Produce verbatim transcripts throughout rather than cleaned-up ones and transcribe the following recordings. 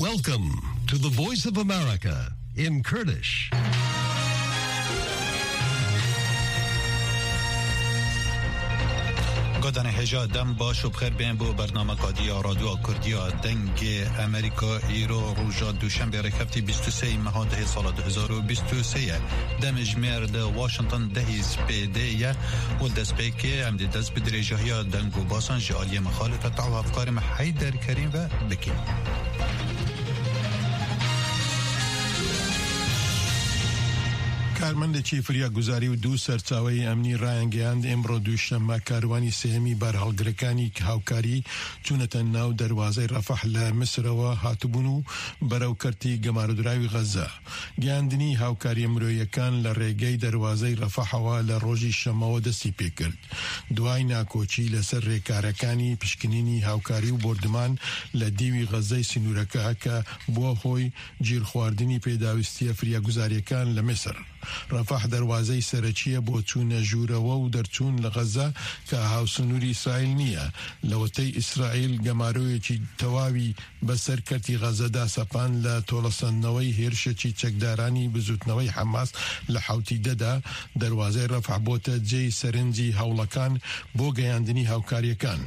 Welcome to the Voice of America in Kurdish. گودن هجا دم باش و بخیر بین بو برنامه کادی رادیو کردیا دنگ امریکا ایرو روژا دوشنبه رکفتی بیست و سه ماه ده سال دو هزار و بیست و سه دم جمیر ده واشنطن ده سپیده و دست پیکه ام ده دست بدرجه دنگ و باسان جالی مخالفت و افکار محیدر کریم و بکیم. کارمەندێکی فریاگوزاری و دوو سەرچاوەی ئەمنی ڕایانگەیاند ئێمڕۆ دووشەممە کاروانی سێهەمی بەرهەڵگرەکانی هاوکاری چوونەتە ناو دەروازەی ڕەفەح لە مسرەوە هاتوبوون و بەرەو کەرتی گەمارەدراوی غەزە. گەیاندنی هاوکاری مرۆیەکان لە ڕێگەی دەروازەی ڕەفەحەوە لە ڕۆژی شەمەوە دەستی پێکرد دوای ناکۆچی لەسەر ڕێکارەکانی پشکنینی هاوکاری و بردمان لە دیوی غەزەی سنوورەکە کە بووە هۆی گیرخواردنی پێداویستیە فریاگوزاریەکان لە مسر. ڕەفەح دەروازەی سەرەکیە بۆ چوونە ژوورەوە و دەرچوون لە غەزە کە هاوسنووری ئیسرائیل نییە. لەوەتەی ئیسرائیل گەمارۆیەکی تەواوی بەسەر کەرتی غەزەدا سەپان لە تۆڵەسەندنەوەی هێرشێکی چەکدارانی بزوتنەوەی حەماس لە حوتی دەدا دەروازەی ڕەفەح بۆتە جێی سەرنجی هەوڵەکان بۆ گەیاندنی هاوکاریەکان.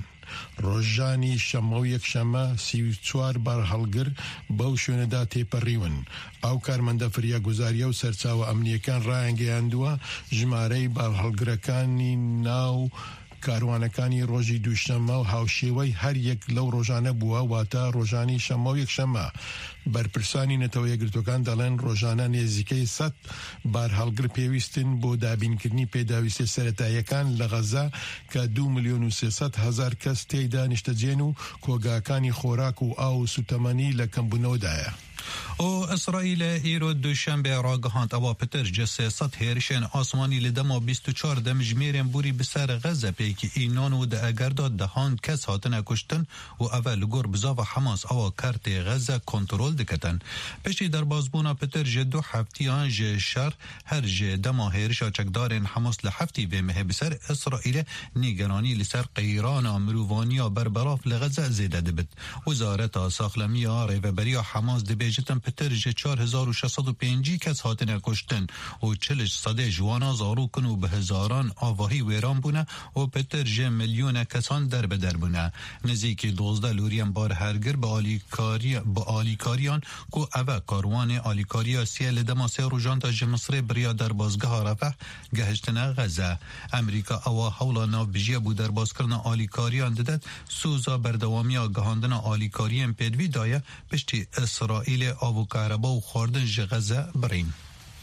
ڕۆژانی شەمە و یەکشەمە سی و چوار بار هەڵگر بەو شوێنەدا تێپەڕیون. ئەو کارمەندە فریاگوزاریە و سەرچاوە ئەمنیەکان ڕایانگەیاندووە ژمارەی بار هەڵگرەکانی ناو کاروانەکانی ڕۆژی دووشەممە و هاوشێوەی هەر یەک لەو ڕۆژانە بووە واتە ڕۆژانی شەمە و یەکشەمە. بەرپرسانی نەتەوە یەکگرتوەکان دەڵێن ڕۆژانە نێزیکەی سەد بار هەڵگر پێویستن بۆ دابینکردنی پێداویستە سەرەتاییەکان لە غەزە کە دوو ملیۆن و سێسەد هەزار کەس تێیدا نیشتەجێن و کۆگاکانی خۆراک و ئاو و سوتەمەنی لە کەمبوونەوەدایە. او اسرائیل ایرو دوشنبه راگهاند اوا پتر جسه سات هیرشن آسمانی لدما بیست و چهار دم جمیرن بوری بسر غزه پیکی اینان و ده اگرداد دهان کس هاتن کشتن و اول گور بزا و حماس اوا کرت غزه کنترول دکتن. پشتی در بازبونا پتر جدو هفتیان جه شر هر جه دما هیرشا چکدارن حماس لحفتی و مه بسر اسرائیل نیگرانی لسر قیران مرووانیا بربراف لغزه زیده دبت. وزارت ساخلمی ریوبری حماس دبی جتن پتر جه چار هزار و شصد و پنجی کس هاتن کشتن و چلش صده جوانا زارو کن و به هزاران آواهی ویران بونه و پتر جه میلیون کسان در بدر بونه. نزدیک دوزده لوریم بار هرگر به آلیکاری به آلیکاریان کو اوه کاروان آلیکاریا سیل دما سه روزان تا جه مصر بریا در بازگاه رفح گهشتن غزه. امریکا اوا حولا ناو بجیه بو در باز کرن آلیکاریان ددد سوزا بردوامیا گهاندن آلیکاریم پیدوی دایه پشتی اسرائیل آبو کهربا و خواردن غزه برین.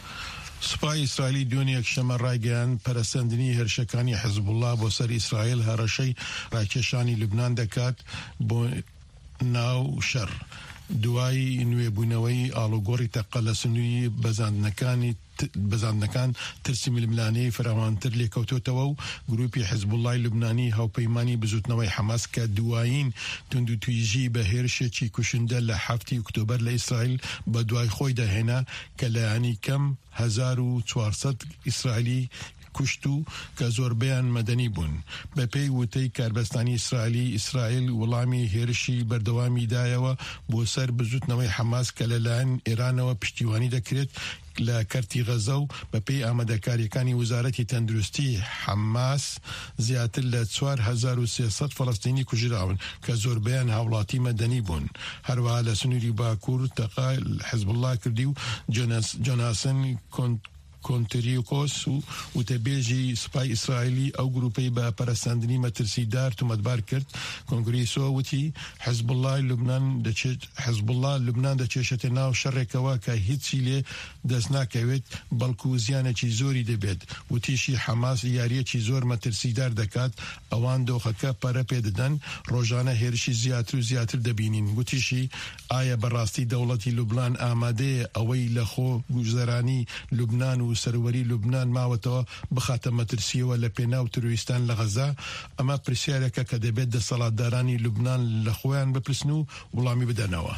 سوپای ئیسرائیلی دوێنێ یەکشەمە ڕایگەیاند پەرەسەندنی هێرشەکانی حزب الله بۆ سەر ئیسرائیل هەڕەشەی ڕاکێشانی لوبنان دەکات بۆ ناو شەڕ دوای نوێبوونەوەی ئاڵوگۆڕی تەقە لە سنووری بەزاندنەکانی بەزاندنەکان ترسی ململانەی فراوانتر لێکەوتۆتەوە و گروپی حزب الله لوبنانی هاوپەیمانی بزوتنەوەی حەماس کە دوایین توندوتویژی بە هێرشێکی کوشندە لە هەفتی ئۆکتۆبەر لە ئیسرائیل بە دوای خۆی دەهێنا کە لایەنی کەم هەزار و چوارسەد ئیسرائیلی کوشتو کە زۆربەیان مەدەنی بوون. بەپێی وتەی کاربەستانی ئیسرائیلی ئیسرائیل وەڵامی هێرشی بەردەوامی دایەوە بۆ سەر بزوتنەوەی حەماس کە لەلایەن ئێرانەوە پشتیوانی دەکرێت لە کەرتی غەزە و بەپێی ئامادەکاریەکانی وزارەتی تەندروستی حەماس زیاتر لە چوار هەزار و سێسەد فەڵەستینی کوژراون کە زۆربەیان هاوڵاتی مەدەنی بوون. هەروەها لە سنووری باکوور تەقا حزب الله کردی و جۆناسن کۆنتریۆکۆس و وتەبێژی سوپای ئیسرائیلی ئەو گروپەی بە پەرەسەندنی مەترسیدار تومەتبار کرد. کۆنگرێسۆ وتی حزب الله لوبنان دەچێت حزب الله لوبنان دەچێشێتە ناو شەڕێکەوە کە هیچی لێ دەست ناکەوێت بەڵکو زیانێکی زۆری دەبێت. وتیشی حەماس یاریەکی زۆر مەترسیدار دەکات ئەوان دۆخەکە پەرە پێدەدەن ڕۆژانە هێرشی زیاتر و زیاتر دەبینین. گوتیشی ئایا بەڕاستی دەوڵەتی لوبنان ئامادەیە ئەوەی لە خۆ گوزەرانی لوبنان و سەروەری لوبنان ماوەتەوە بخاتە مەترسیەوە لە پێناو تروریستان لە غەزە؟ ئەمە پرسیارێکە کە دەبێت دەسەڵاتدارانی لوبنان لە خۆیان بپرسن و وڵامی بدەنەوە.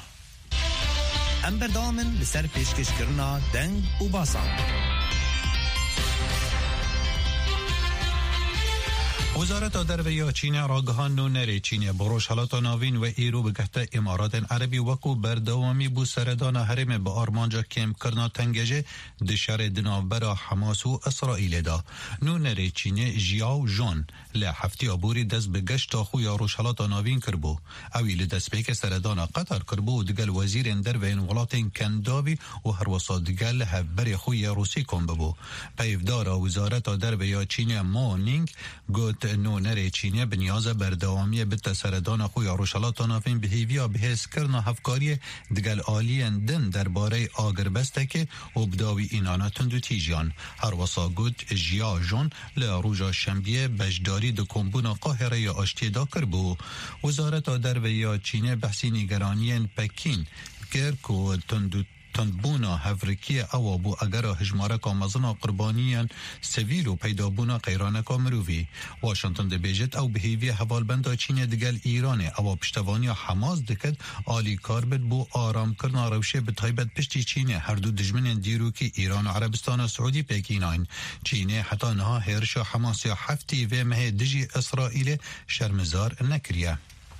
ئەم بەردەوامن لەسەر پێشکەشکردنا دەنگ و باسان. وزارت درویه چین راگهان نونری چین بروش حالات ناوین و ایرو بگهت امارات عربی وکو بردوامی بو سردان حرم به آرمانجا کم کرنا تنگجه دشار دنابرا حماس و اسرائیل دا. نونری چین جیاو جون لحفتی عبوری دست بگشت خوی روش حالات ناوین کربو. اویل دست بیک سردان قطر کربو و دگل وزیر دروین ولات کنداوی و هر وسط دگل هفبر خوی روسی کن ببو. پیفدار وزارت درویه چین مونینگ گوت نونر چینی بنیاز بردوامی به تسردان خوی روشالات نافین بهیویا بهس کرنا هفکاری دگل آلین دن درباره آگربسته که وبداوی اینانا تندو تیجان هر وصا گوت جیا جون لروجا شنبیه بجداری دو کمبونا قاهره یا آشتی دا کربو. وزارت درویه چینی بحثی نگرانین پکین کرکو تندو تندبونا هفرکی او بو اگر هجماره کا مزنا قربانیان سویل و پیدابونا قیرانه کا مروی. واشنطن ده بیجت او بهیوی حوالبند چین دگل ایران او پشتوانی حماس دکد آلی کار بد بو آرام کرنا روشه به تایبت پشتی چین هر دو دجمن دیرو که ایران و عربستان سعودی پیکیناین. چین حتی نها هرش حماس یا هفتی و مه دجی اسرائیل شرمزار نکریه.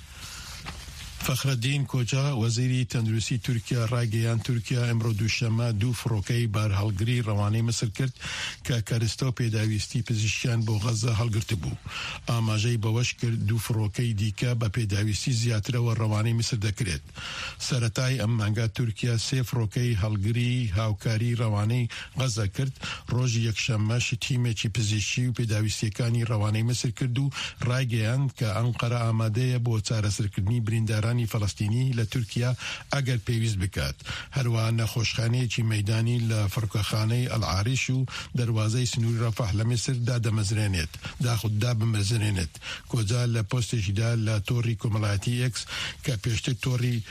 فخردین کوچا وزیری تندرستی ترکیه راگیان ترکیه امرو دوشنبه دو فروکی بر هلگری روانه مصر کرد که کارستا پیداویستی پزشکیان بو غزه هلگرت بو. آماجه باوش کرد دو فروکی دیکه با پیداویستی زیاتر و روانه مصر دکرد. سرطای امانگا ترکیه سه فروکی هلگری هاوکاری روانه غزه کرد. روز یکشنبه تیم چی پزشکی و پیداویستی کانی روانه مصر کردو راگیان که انقره آماده بو چارەسەرکردنی برینداران فلسطینی لترکیا اگر پیویز بکات. هروان نخوشخانه چی میدانی لفرقخانه العریش و دروازه سنوری رفح لمصر داد مزرینت دا خود دا بمزرینت کوزا لپوست جدا لتوری کمالایتی اکس که پیشتر توری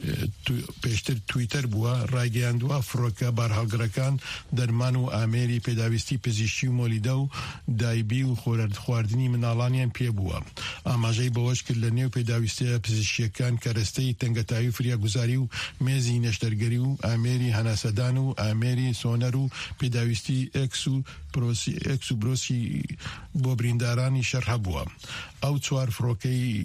پیشتر تویتر بوا راگیاندوا فروکا بارهالگرکان درمان و آمری پیداویستی پزیشتی و مولیده و دایبی و خواردنی منالانیان پی بوا. آماجه باوش که لنیو پیداویستی پزیشتیکان کرسته تنگتایی فریا گزاری و میزی نشترگری و آمری هناسدان و آمری سونر و پیداویستی اکسو پروسی اکسو بروسی بو بریندارانی شرح بوا. او چوار فروکی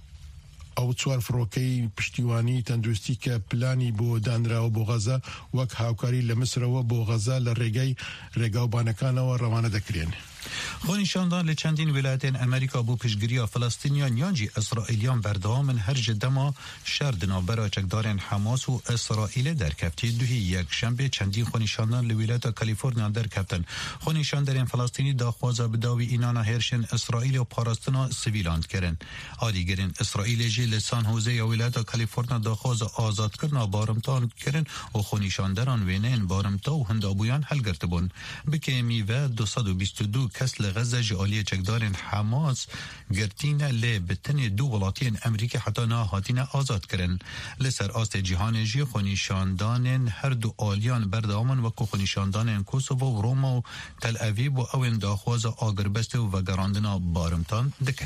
او چوار فروکی پشتیوانی تندرستی که پلانی بو دانرا و بو غزه وک هاوکاری لمصر و بو غزه لرگی رگاو بانکان و روانه دکرین. خونیشاندان لچندین ولایت امریکا بو پیشگیری فلسطینیان یانجی اسرائیلیان بردوام هر جدما شرد نابرا چکدارن حماس و اسرائیل در کفتی دوهی یک شنبه چندین خونیشاندان لولایت کالیفرنیا در کفتن. خونیشاندارن فلسطینی داخوازا بداوی اینانا هرشن اسرائیل و پاراستنا سویلاند کرن. آدیگرین اسرائیل جی لسان حوزه یا ولایت کالیفرنیا داخواز آزاد کرنا بارمتان کرن و خونیشانداران وینین بارمتا و هندابویان حل گرتبون. بکیمی و دوصد و بیست و دو کس لغزه جالی چکدارن حماس گرتین لی بتن دو ولاتین امریکا حتی نا هاتین آزاد کرن. لسر آست جهان جی خونیشاندان هر دو آلیان بردامن و که خونیشاندان کوسوو و روما و تل اویب و اوین داخواز آگربست و گراندنا بارمتان دکن.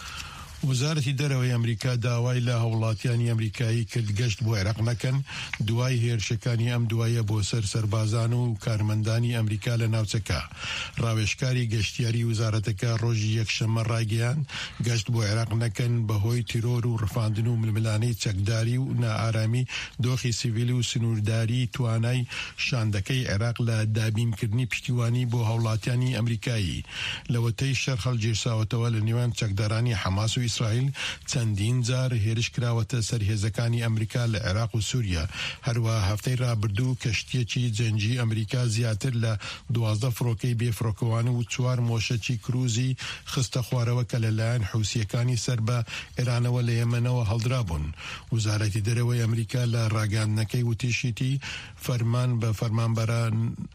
وزارتی دروی امریکا داوای له وڵاتیانی امریکایی کرد گشت بۆ عێراق نەکەن دوای هێرشەکانی ئەم دوایە بۆ سەر سەربازان و کارمەندانی ئەمریکا لە ناوچەکە. ڕاوێژکاری گەشتیاری وزارەتەکە ڕۆژی یەکشەممە ڕایگەیان گەشت بۆ عێراق نەکەن بەهۆی تیرۆر و ڕفاندن و ململانەی چەکداری و نائارامی دۆخی سیڤیل و سنوورداری توانای شاندەکەی عێراق لە دابینکردنی پشتیوانی بۆ هاوڵاتیانی ئەمریکایی. لەوەتەی شەر هەڵگیرساوەتەوە لە نێوان چەکدارانی حەماس و اسرائیل چەندین جار هێرش کراوەتە سەر هێزەکانی ئەمریکا لە عێراق و سووریا. هەروە هەفتەی ڕابردوو کەشتیەکی جەنگی ئەمریکا زیاتر لە دوازدە فڕۆکەی بێفڕۆکەوان و چوار مۆشەکی کروزی خستە خوارەوە کە لەلایەن حوسیەکانی سەر بە ئێرانەوە لە یەمەنەوە هەڵدرابوون. وزارەتی دەرەوەی ئەمریکا لە ڕاگەاندنەکەی وتیشیتی فەرمان بە فەرمانبەرە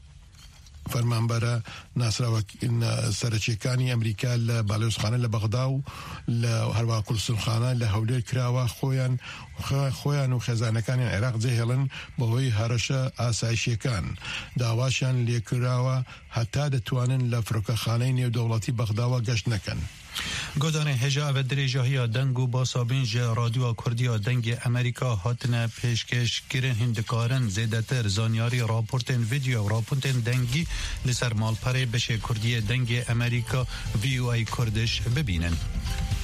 فەرمانبەرە سەرچێکانی ئەمریکا لە باڵێۆزخانە لە بەغدا و لە هەروە کوڵسنخانە لە هەولێر کراوە خۆیان خۆیان و خێزانەکانیان عێراق جێهێڵن بەهۆی هەرشە ئاسایشیەکان. داواشیان لێکراوە هەتا دەتوانن لە فرۆکەخانەی نێودەوڵەتی بەغداوە گەشت نەکەن. گودان هجا و درجاهی دنگ و باسابینج رادیو کردیا دنگ امریکا هاتنه پیشکش کرن هندکارن زیدتر زانیاری راپورتن ویدیو راپورتن دنگی لسر مالپره بشه کردی دنگ امریکا وی او ای کردش ببینن.